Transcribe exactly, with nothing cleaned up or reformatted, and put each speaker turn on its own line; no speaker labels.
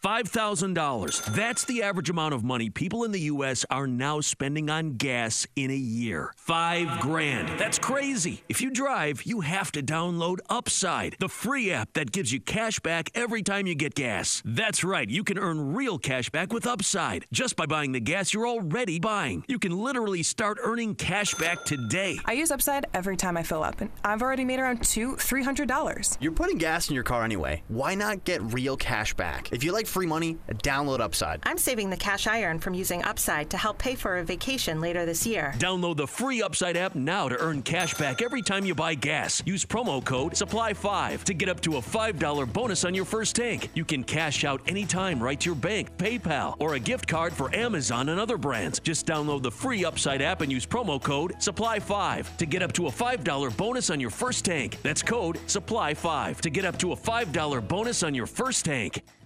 five thousand dollars. That's the average amount of money people in the U S are now spending on gas in a year. Five grand. That's crazy. If you drive, you have to download Upside, the free app that gives you cash back every time you get gas. That's right. You can earn real cash back with Upside just by buying the gas you're already buying. You can literally start earning cash back today.
I use Upside every time I fill up, and I've already made around two, three hundred dollars.
You're putting gas in your car anyway. Why not get real cash back? If you like free money, download Upside.
I'm saving the cash I earn from using Upside to help pay for a vacation later this year.
Download the free Upside app now to earn cash back every time you buy gas. Use promo code supply five to get up to a five dollar bonus on your first tank. You can cash out anytime right to your bank, PayPal, or a gift card for Amazon and other brands. Just download the free Upside app and use promo code supply five to get up to a five dollar bonus on your first tank. That's code supply five to get up to a five dollar bonus on your first tank.